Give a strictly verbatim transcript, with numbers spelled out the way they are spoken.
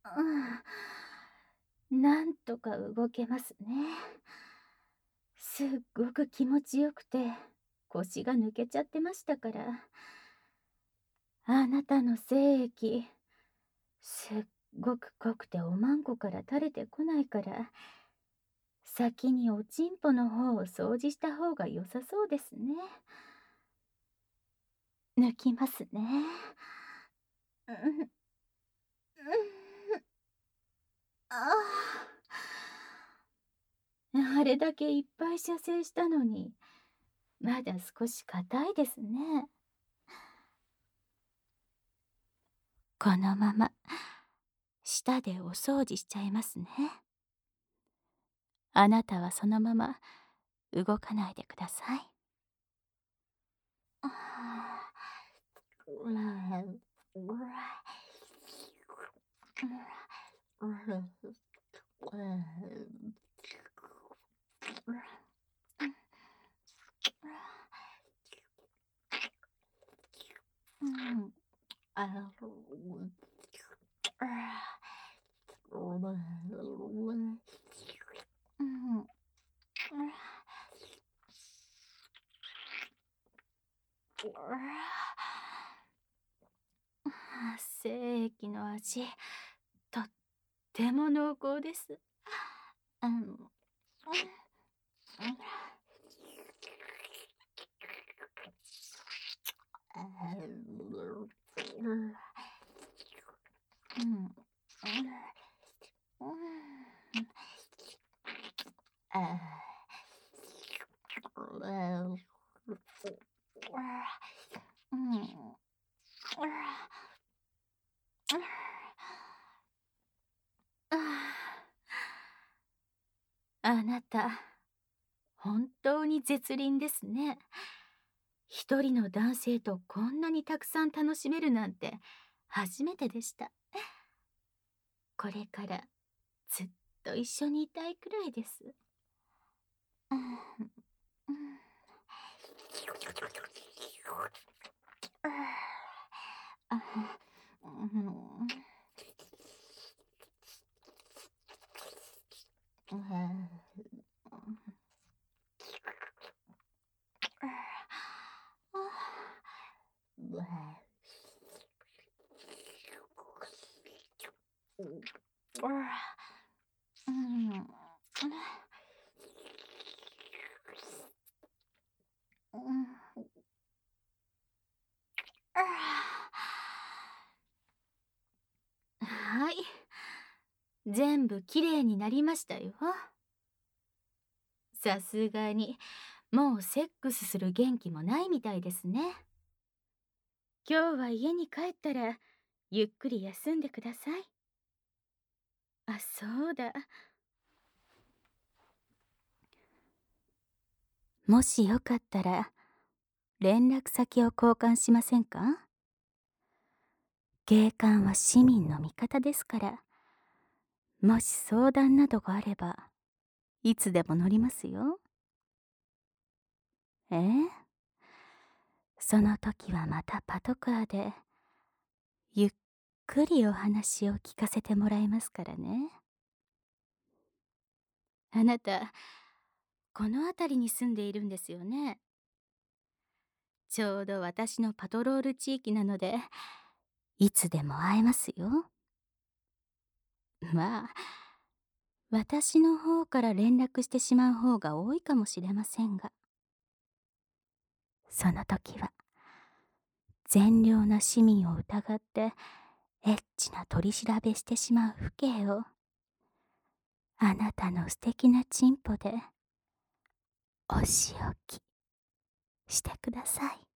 うん、なんとか動けますね。すっごく気持ちよくて、腰が抜けちゃってましたから。あなたの精液、すっごく濃くておまんこから垂れてこないから、先におちんぽの方を掃除した方が良さそうですね。抜きますね。うん、うん、ああ。あれだけいっぱい射精したのに、まだ少し硬いですね。このまま、舌でお掃除しちゃいますね。あなたはそのまま動かないでください。あ精液の味、とっても濃厚です。うん。うん。あなた、本当に絶倫ですね。一人の男性とこんなにたくさん楽しめるなんて初めてでした。これからずっと一緒にいたいくらいです。はい。全部きれいになりましたよ。さすがに、もうセックスする元気もないみたいですね。今日は家に帰ったら、ゆっくり休んでください。あ、そうだ。もしよかったら、連絡先を交換しませんか？警官は市民の味方ですから、もし相談などがあれば、いつでも乗りますよ。ええ？その時はまたパトカーで、ゆっくりお話を聞かせてもらいますからね。あなた、この辺りに住んでいるんですよね。ちょうど私のパトロール地域なので、いつでも会えますよ。まあ、私の方から連絡してしまう方が多いかもしれませんが、その時は、善良な市民を疑って、エッチな取り調べしてしまう父兄を、あなたの素敵なチンポで、お仕置きしてください。